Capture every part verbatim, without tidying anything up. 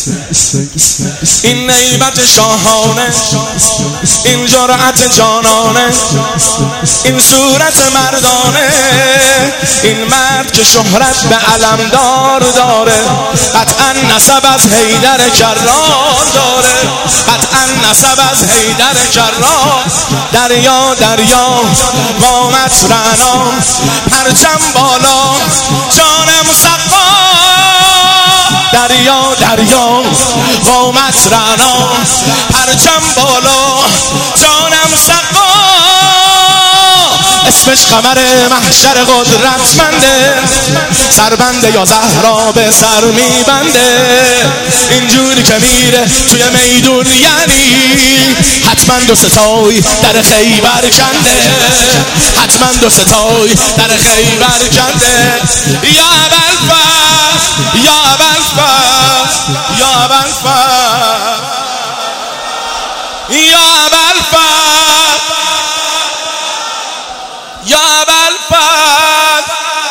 این نیبت شاهانه، این جرأت جانانه، این صورت مردانه، این مرد که شهرت به علمدار داره، قطعا نسب از حیدر کرار داره، قطعا نسب از حیدر کرار. دریا دریا قامت رعنا، پرچم بالا جانم سقا. دریا دریا قامت رعنا، پرچم بالا جانم سقا. اسمش قمر محشر قدرتمنده، سربنده یا زهرا به سر میبنده. اینجوری که میره توی میدون یعنی حتما دو ستای در خیبر کنده، حتما دو ستای در خیبر کنده. یا ابوالفضل یا ابوالفضل یا ابوالفضل یا ابوالفضل یا ابوالفضل.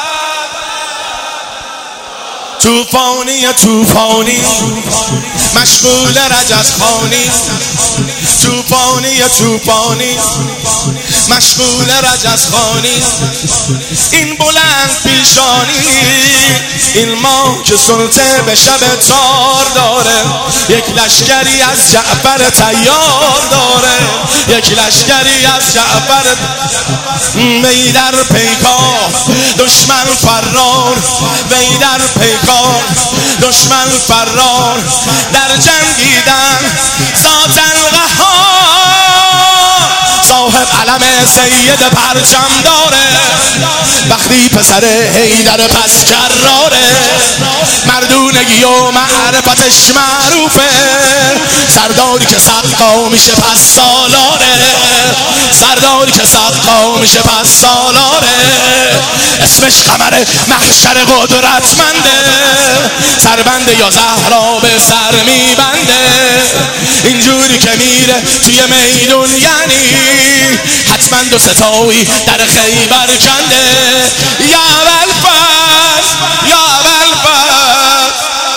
توفانی توفانی مشغول رجزخانی، توفانی توفانی مشغول رجزخانی. این بلند پیشانی، این ماه که سلطه به شب تار داره، یک لشکری از جعفر تیار داره، یک لشکری از جعفر. وی در پیکار دشمن فرار، وی در پیکار دشمن فرار. در جنگیدن ذات القهار، صاحب علم سید پرچم داره. وقتی پسر حیدر پس کراره، مردونگی و معرفتش معروفه. سرداری که سقا میشه پس سالاره، سرداری که سقا میشه پس سالاره. اسمش قمر محشر قدرتمنده، سربنده یا زهرا به سر میبنده. اینجوری که میره توی میدون یعنی حتما دو ستایی در خیبر کنده. یا ابوالفضل یا ابوالفضل.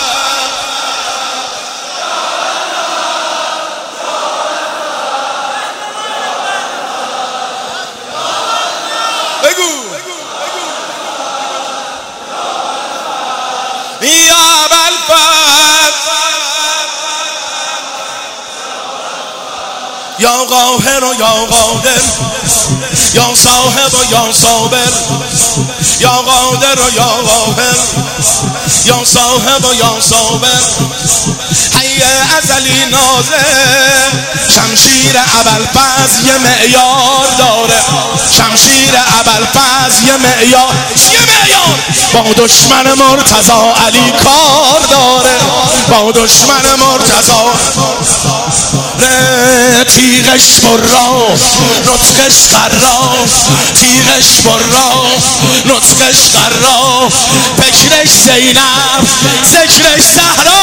بگو یا ابوالفضل یا قاهر و یا قادر، یا صاحب و یا صابر، یا قادر و یا قاهر، یا صاحب و یا صابر. حی ازلی ناظر، شمشیر ابوالفضل یه معیار داره، شمشیر ابوالفضل یه معیار، یه معیار. با دشمن مرتضی علی کار داره، با دشمن مرتضی. تیغش برا نطقش قرا، تیغش برا نطقش قرا. فکرش زینب ذکرش زهرا،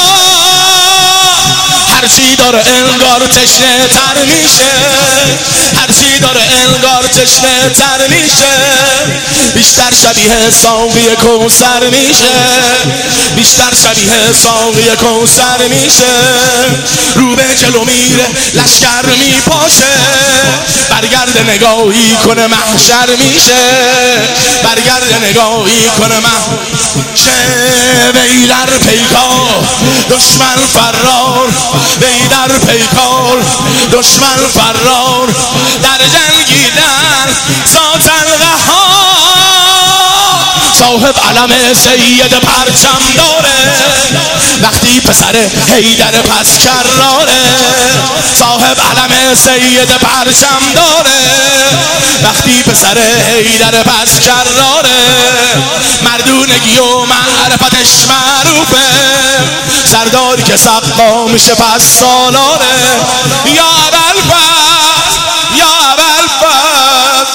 هرچی داره انگار تشنه تر میشه، هرچی داره انگار تشنه تر میشه. بیشتر شبیه ساقی کوثر میشه، بیشتر شبیه ساقی کوثر میشه. رو به جلو میره لشکر میپاشه، برگرد نگاهی کنه محشر میشه، برگرد نگاهی کنه محشر. وی در پیکار دشمن فرار، وی در پیکار دشمن فرار. در جنگیدن ذات القهار، صاحب علم سید پرچم داره. وقتی پسر حیدر پس کراره، صاحب علم سید پرچم داره. وقتی پسر حیدر پس کراره، مردونگی و معرفتش معروفه. سرداری که سقا میشه پس سالاره. یا ابوالفضل یا ابوالفضل.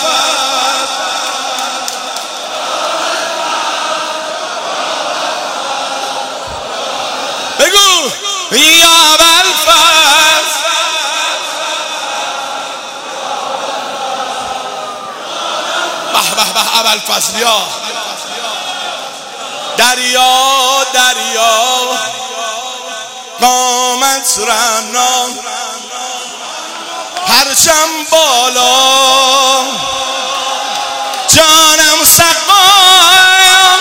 بگو یا ابوالفضل. به به به ابوالفضلیا. دریا دریا رنا هرچم بالا جانم سقا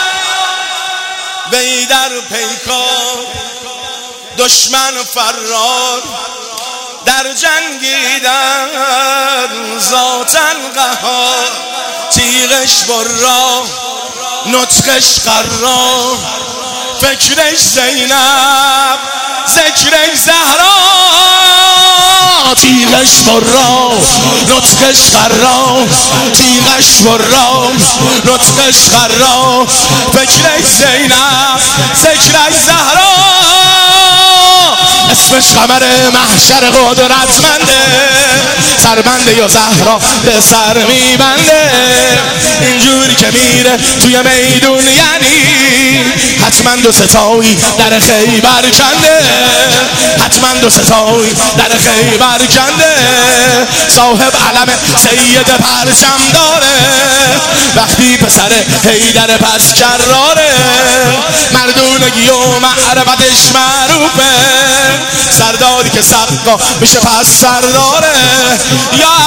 وی در پیکار دشمن فرار در جنگیدن ذاتن قهار تیغش برا نطقش قرار فکرش زینب ذکرش زهرا تیغش برا نطقش قرار تیغش برا نطقش قرار فکرش زینب ذکرش زهرا اسمش قمر محشر قدرتمنده سربنده یا زهرا به سر میبنده اینجوری که میره توی میدون یعنی حتما دو ستایی در خیبر کنده حتما دو ستایی در خیبر کنده صاحب علم سید پرچم داره وقتی پسر حیدر پس کراره مردونگی و معرفتش معروفه سرداری که سقا میشه پس سرداره یا